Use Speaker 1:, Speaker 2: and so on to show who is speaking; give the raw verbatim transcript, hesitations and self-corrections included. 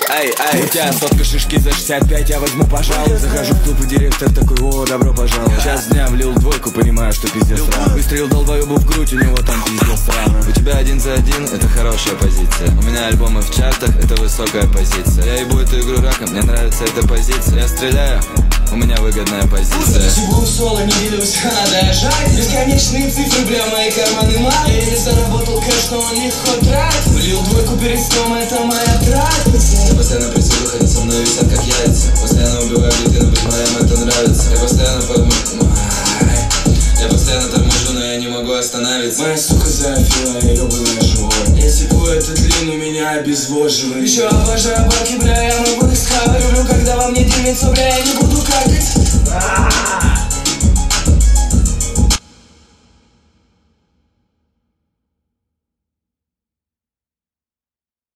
Speaker 1: эй, эй. У тебя сотка шишки за шестьдесят пять, я возьму, пожалуй. Захожу в клуб и директор такой: о, добро пожаловать. Час дня влил двойку, понимаю, что пиздец срам. Выстрелил долбоебу в грудь, у него там пиздец срам.
Speaker 2: У тебя один за один, это хорошая позиция. У меня альбомы в чартах, это высокая позиция. Я ебу эту игру раком, мне нравится эта позиция. Я стреляю, у меня выгодная позиция.
Speaker 3: Всего соло не делюсь, надо жать. Бесконечные цифры, бля, мои карманы мат. Я не заработал кэш, но он легко трат. Влил двойку перед сном, это моя трата.
Speaker 2: Я постоянно прицелю, хотя со мной висят как яйца. Постоянно убиваю людей, но быть моим это нравится. Я постоянно подму... Я постоянно торможу, но я не могу остановиться.
Speaker 3: Моя сука зафила, я ебаная живой. Я секу этот длин, у меня обезвоживает. Еще обожаю баки, бля, я могу их схавать. Люблю, когда во мне дымится, бля, я не буду какать.